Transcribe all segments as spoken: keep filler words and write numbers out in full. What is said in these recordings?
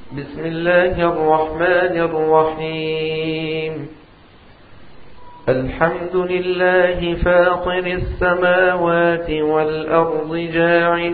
بسم الله الرحمن الرحيم. الحمد لله فاطر السماوات والأرض جاعل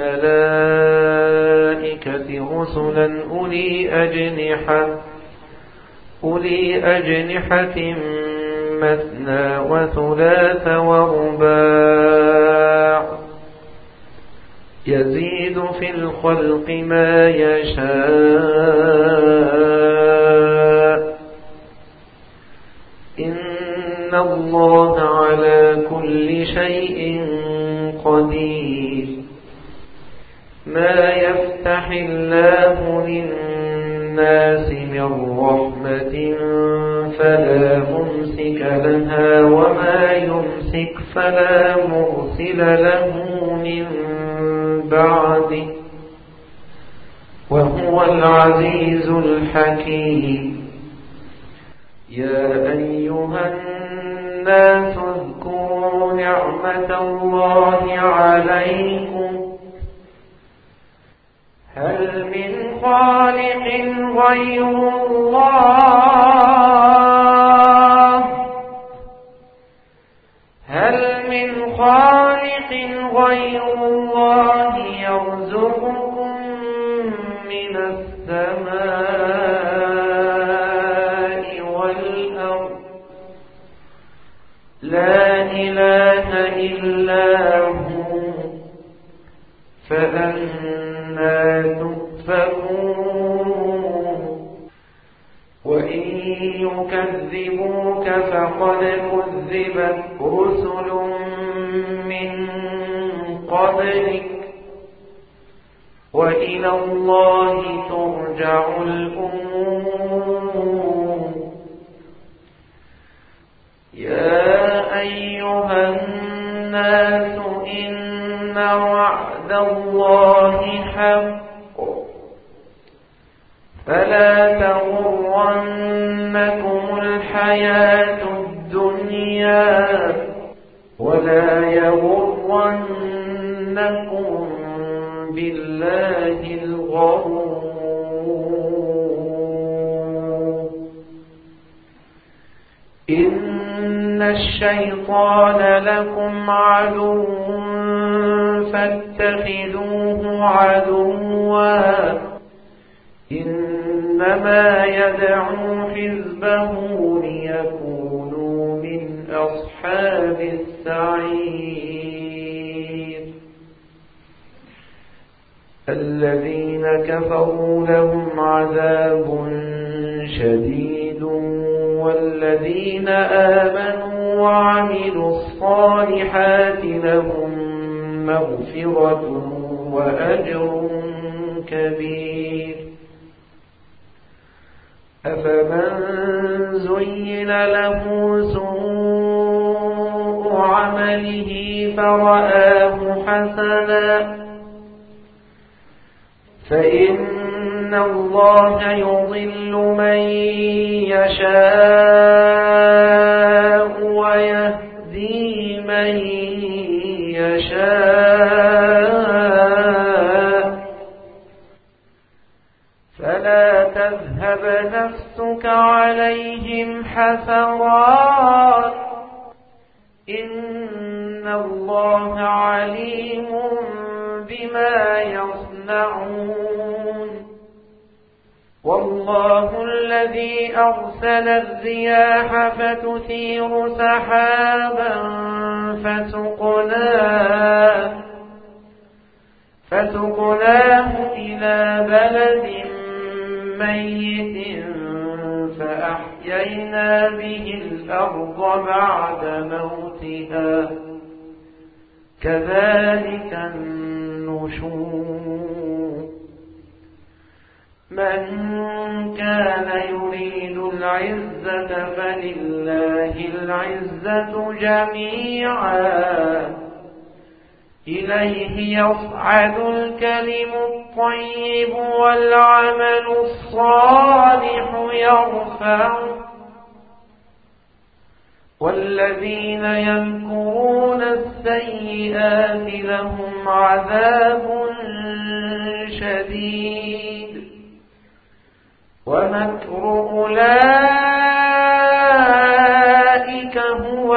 الملائكة رسلا أولي أجنحة أولي أجنحة مثنى وثلاث ورباع يزيد في الخلق ما يشاء إن الله على كل شيء قدير. ما يفتح الله للناس من رحمة فلا ممسك لها وما يمسك فلا مرسل له من بعده وهو العزيز الحكيم. يا أيها الناس اذكروا نعمة الله عليكم هل من خالق غير الله هل من خالق غير الله يرزقكم من السماء والأرض لا إله إلا هو فأنى تؤفكون. وإن يكذبوك فقد كذبت رسل من قبلك وإلى الله ترجع الأمور. يا أيها الناس إن وعد الله حق فلا تغرنكم الحياة الدنيا ولا يغرنكم بالله الغرور. إن الشيطان لكم عدو فاتخذوه عدوا إنما يدعو حزبه ليكونوا من أصحاب السعير. الذين كفروا لهم عذاب شديد والذين آمنوا وعملوا الصالحات لهم مغفرة وأجر كبير. أفمن زين له سوء عمله فرآه حسنا فإن الله يضل من يشاء ويهدي من يشاء فلا تذهب نفسك عليهم حسرات إن الله عليم بما يصنعون. والله الذي أرسل الرياح فتثير سحابا فسقناه فسقناه إلى بلد ميت فأحيينا به الأرض بعد موتها كذلك النشور. من كان يريد العزة فلله العزة جميعا إليه يصعد الكلم الطيب والعمل الصالح يرفعه والذين يمكرون السيئات لهم عذاب شديد ومكر أولئك هو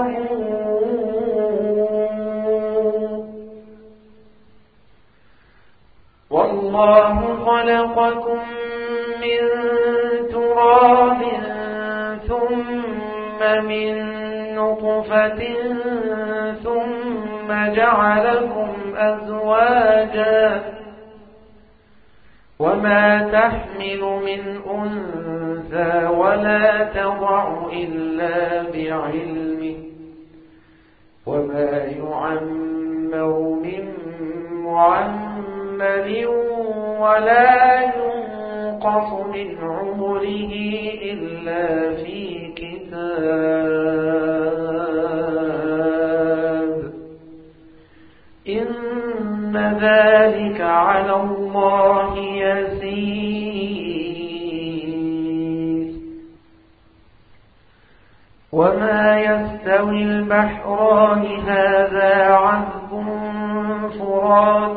يبور والله خلقكم من تراب ثم من نطفة ثم جعلكم أزواجا وما تحمل من أنثى ولا تضع إلا بعلمه وما يعمر من معمر ولا ينقص من عمره إلا في كتاب إن ذلك على الله يسير وما يستوي البحران هذا عذب فرات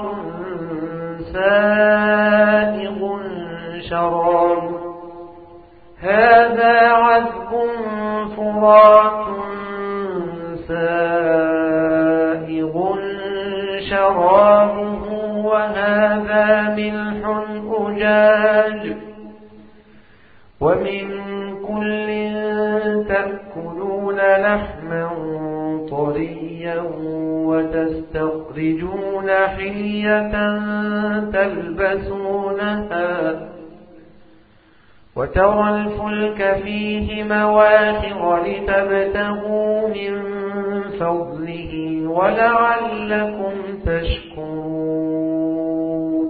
سائغ شراب هذا عذب فرات سائغ شرابه وهذا ملح أجاج ومن كل تأكلون لحما طريا وتستخرجون حلية تلبسونها وترى الفلك فيه مواخر لتبتغوا من فضله ولعلكم تشكرون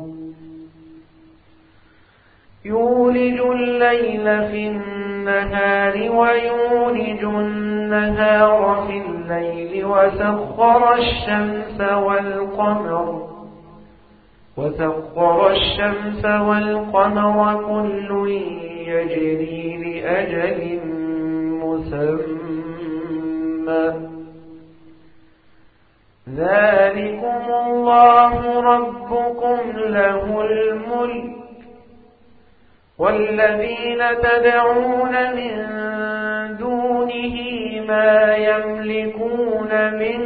يولج الليل في النهار ويولج النهار في الليل وسخر الشمس والقمر وسخر الشمس والقمر كل يجري لأجل مسمى ذلكم الله ربكم له الملك والذين تدعون من دونه ما يملكون من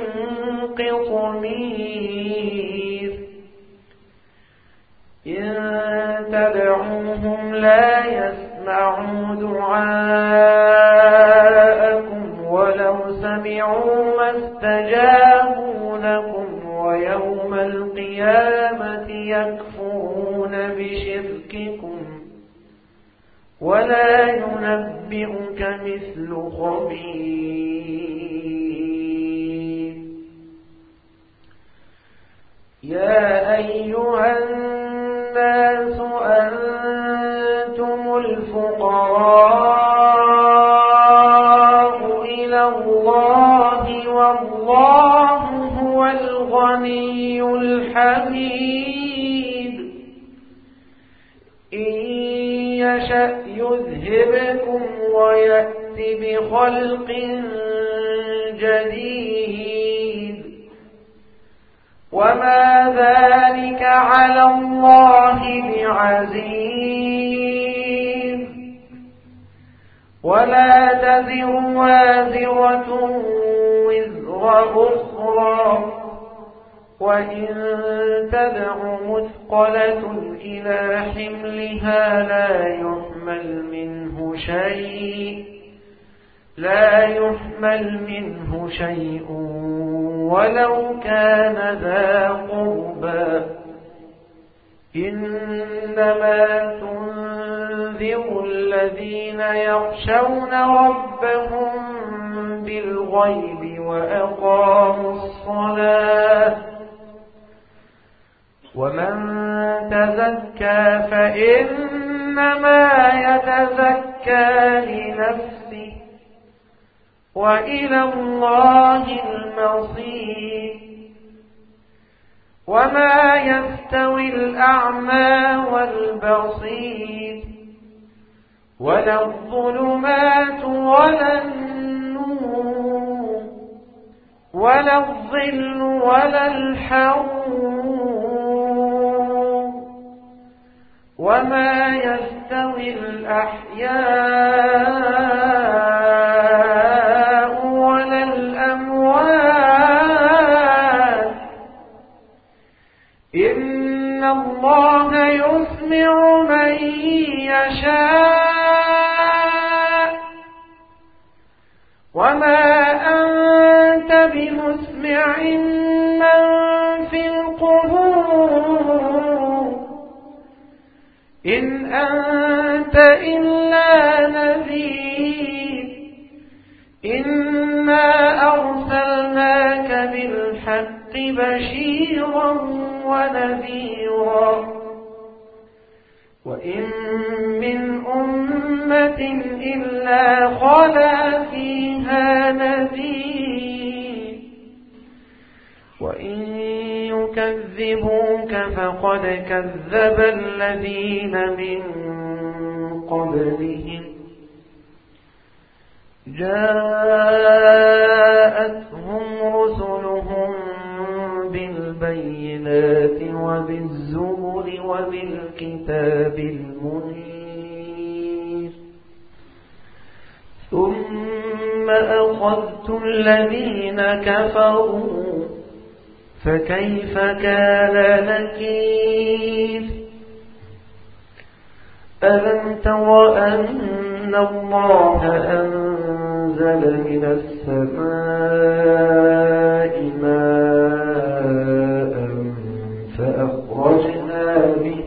قطمير إن تدعوهم لا يسمعوا دعاءكم ولو سمعوا ما استجابوا لكم ويوم القيامة يكفرون بشرككم ولا ينبئك مثل خبير يا أيها الناس أنتم الفقراء إلى الله والله هو الغني الحميد إن يشأ يذهبكم ويأت بخلق جديد وما ذلك على الله بعزيز ولا تزر وازرة وزر أخرى وإن تدع مثقلة إلى حملها لا يحمل منه شيء لا يحمل منه شيء ولو كان ذا قربى إنما تنذر الذين يخشون ربهم بالغيب وأقاموا الصلاة ومن تزكى فإنما يتزكى لنفسه وإلى الله المصير وما يستوي الأعمى والبصير ولا الظلمات ولا النور ولا الظل ولا الحرور وما يستوي الأحياء ولا الأموات إن الله يسمع من يشاء وما أنت بمسمع من في القبور إن أنت إلا نذير إنا أرسلناك بالحق بشيرا ونذيرا وإن من أمة إلا خلا فيها نذير وإن يكذبوك فقد كذب الذين من قبلهم جاءتهم رسلهم بالبينات وبالزبر وبالكتاب المنير ثم أخذت الذين كفروا فكيف كان نكير ألم تر أن الله أنزل من السماء ماء فأخرجنا به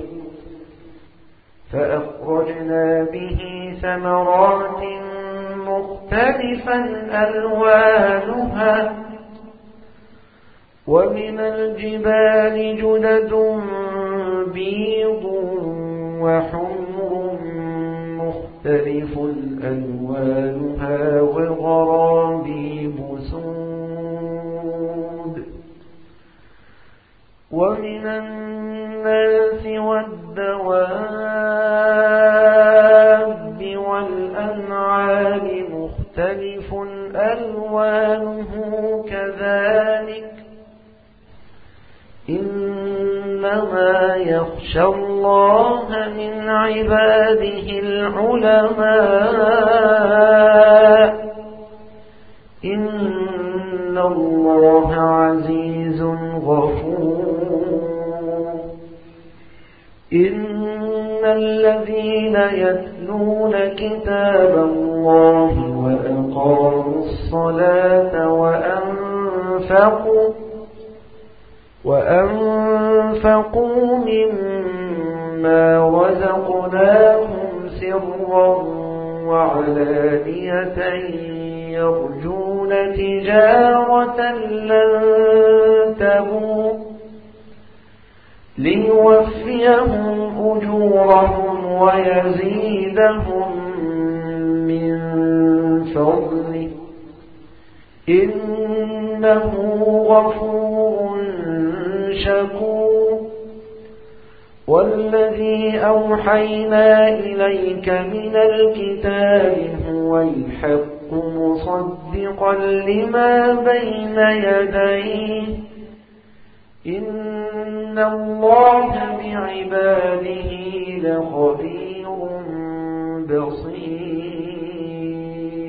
فأخرجنا به ثمرات مختلفا ألوانها ومن الجبال جدد بيض وحمر مختلف ألوانها وغرابيب سود ومن الناس والدواب والأنعام مختلف ألوانه كذلك إنما يخشى الله من عباده العلماء إن الله عزيز غفور إن الذين يتلون كتاب الله وأقاموا الصلاة وأنفقوا وأنفقوا مما رزقناهم سرا وعلانية يرجون تجارة لن تبور ليوفيهم أجورهم ويزيدهم من فضله إنه غفور شكور والذي أوحينا إليك من الكتاب هو الحق مصدقا لما بين يديه إن الله بعباده لخبير بصير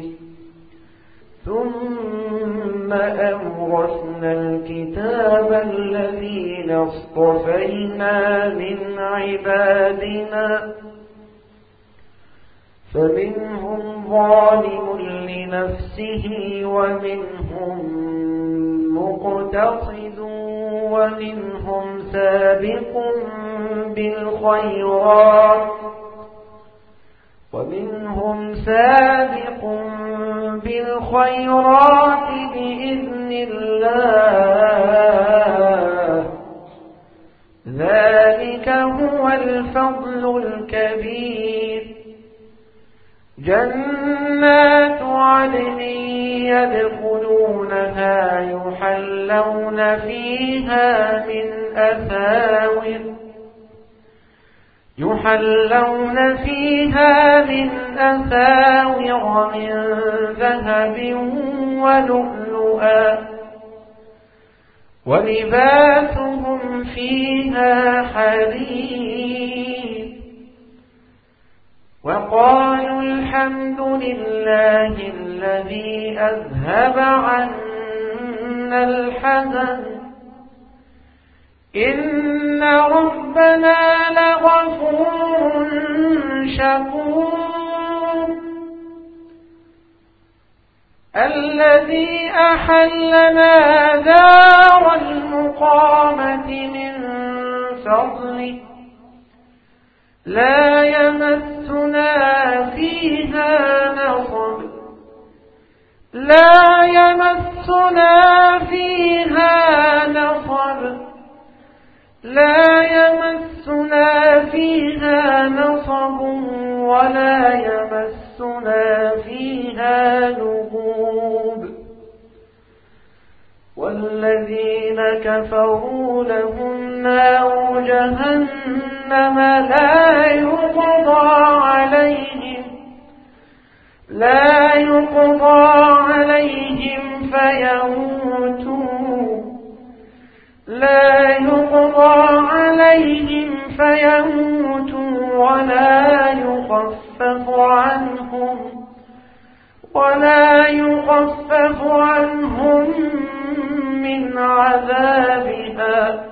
ثم أورثنا الكتاب الذين اصطفينا من عبادنا فمنهم ظالم لنفسه ومنهم مقتصد ومنهم سابق بالخيرات ومنهم سابق بالخيرات بإذن الله ذلك هو الفضل الكبير جنات عدن يدخلونها يحلون فيها من أساور يحلون فيها من أساور من ذهب ولؤلؤا ولباسهم فيها حرير وقالوا الحمد لله الذي أذهب عنا الحزن إن ربنا لغفور شكور الذي أحلنا دار المقامة من فضله لا يمسنا فيها نصب لا يمسنا فيها نصب لا يمسنا فيها نصب ولا يمسنا فيها لغوب والذين كفروا لهم نار جهنم لا يقضى عليهم لا يقضى عليهم فيموتوا لا يقضى عليهم فيموتوا ولا يخفف عنهم ولا يخفف عنهم من عذابها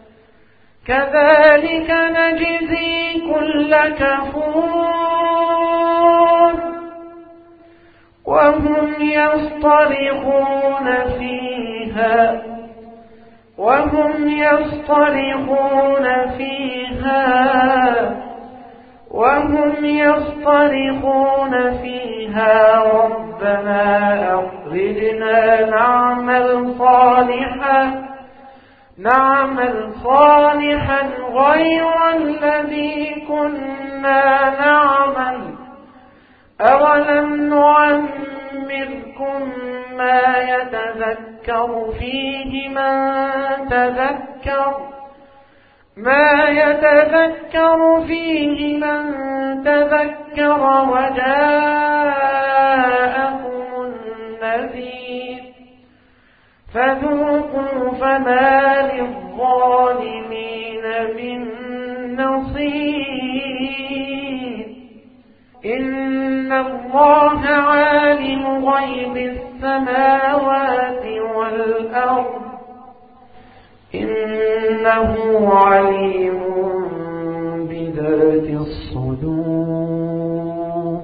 كذلك نجزي كل كفور وهم يصطرخون فيها وهم يصطرخون فيها وهم يصطرخون فيها ربنا أخرجنا نعمل صالحا نعمل صالحا غير الذي كنا نعمل أولم نعمركم ما يتذكر فيه من تذكر ما يتذكر فيه من تذكر وجاءكم النذير فذوقوا فما للظالمين من نصير إن الله عالم غيب السماوات والأرض إنه عليم بذات الصدور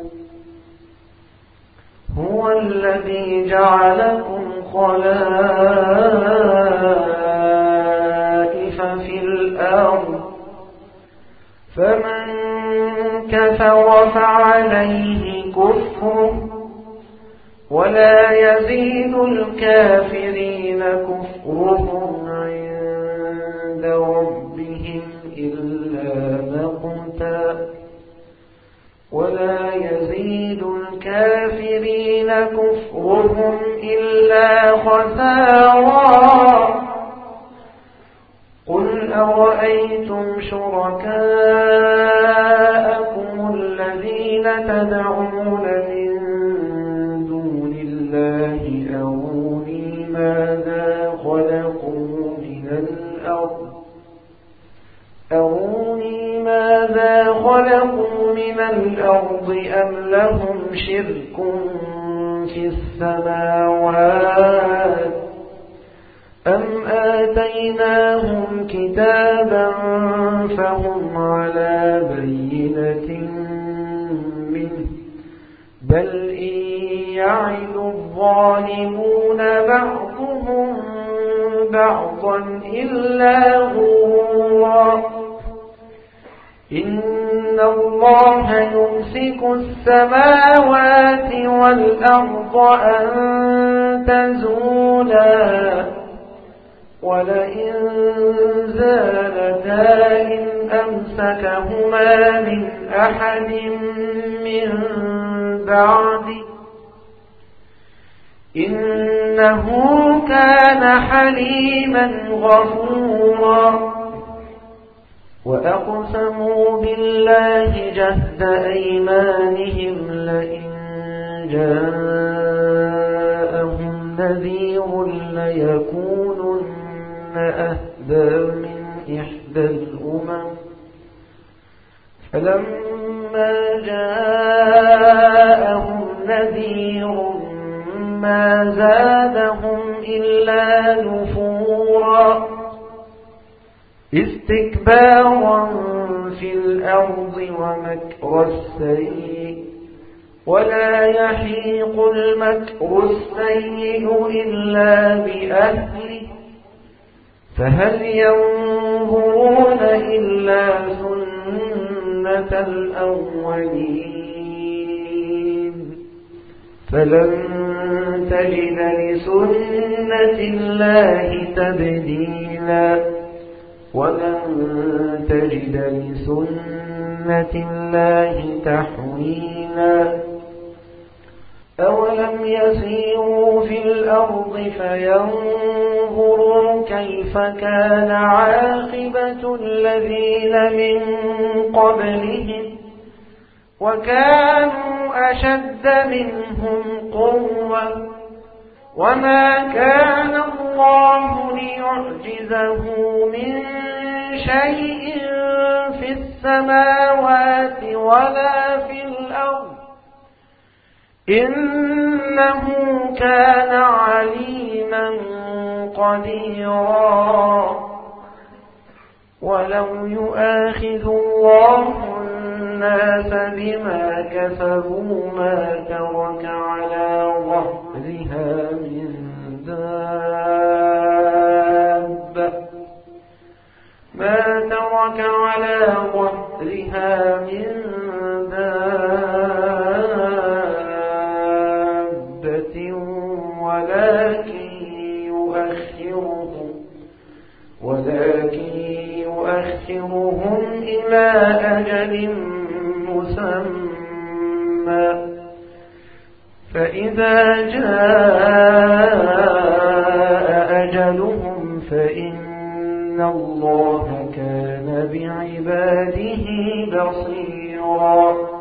هو الذي جعلكم خلائف في الأرض فمن كفر فعليه كفره ولا يزيد الكافرين كفرهم عند ربهم إلا مقتا ولا يزيد الكافرين كفرهم إلا خسارا قل أرأيتم شركاءكم الذين تدعون من دون الله أروني ماذا خلقوا من الأرض أروني ماذا خلقوا من الأرض أم لهم شرك في السماوات أم آتيناهم كتابا فهم على بينة منه بل إن يعد الظالمون بعضهم بعضا إلا غرورا إن الله يمسك السماوات والأرض أن تزولا ولئن زالتا إن أمسكهما من أحد من بعده إنه كان حليما غفورا وأقسموا بالله جهد أيمانهم لئن جاءهم نذير ليكونن أهدى من إحدى الأمم فلما فلما جاءهم نذير ما زادهم إلا نفورا استكبارا في الأرض ومكر السيء ولا يحيق المكر السيء إلا بأهله فهل ينظرون إلا سنة الأولين فلن تجد لسنة الله تبديلا ولن تجد لسنة الله تحويلا أولم يسيروا في الأرض فينظروا كيف كان عاقبة الذين من قبلهم وكانوا أشد منهم قوة وما كان الله ليعجزه من شيء في السماوات ولا في الأرض إنه كان عليما قديرا ولو يؤاخذ الله الناس بما كسبوا ما ترك على ظهرها من دابة ما ترك على ظهرها من دابة ولكن يؤخرهم ولكن يؤخرهم إلى أجل مسمى فإذا جاء أجلهم فإن الله كان بعباده بصيرا